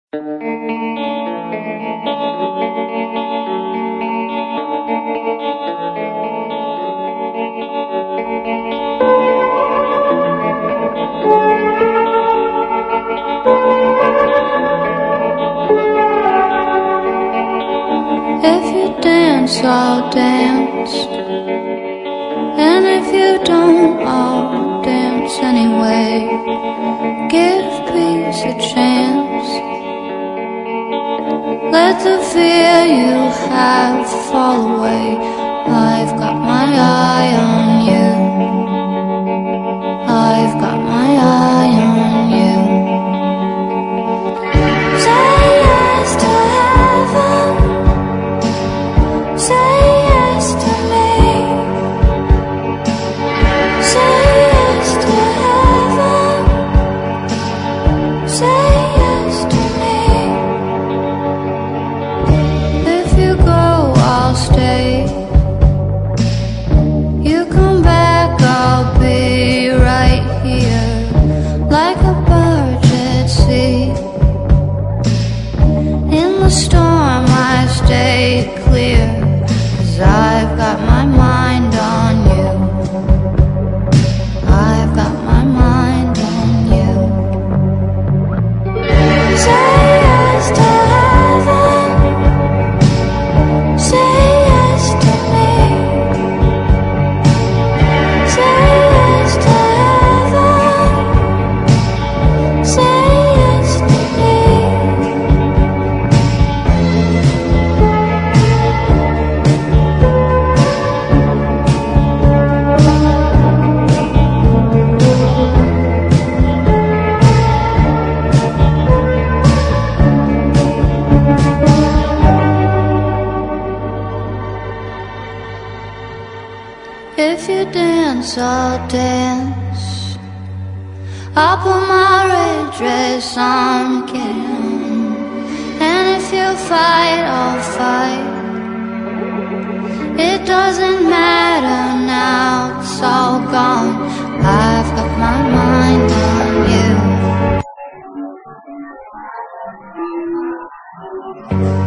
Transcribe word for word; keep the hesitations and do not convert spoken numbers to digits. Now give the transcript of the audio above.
If you dance, I'll dance. And if you don't, I'll dance anyway. Give peace a chance. Let the fear you have fall away. I've got my eye on you. I've got my eye on you. Say yes to heaven. Say yes to me. Say yes to heaven. Say yes to me. If you go, I'll stay. You come back, I'll be right here, like a bird at sea. In the storm I stay clear, 'cause I've got my mind on you. I've got my mind on you. Say yes to heaven. Say yes to me. Say yes to heaven. Say yes to me. If you dance, I'll dance. I'll put my red dress on again. And if you fight, I'll fight. It doesn't matter now, it's all gone. I've got my mind on you.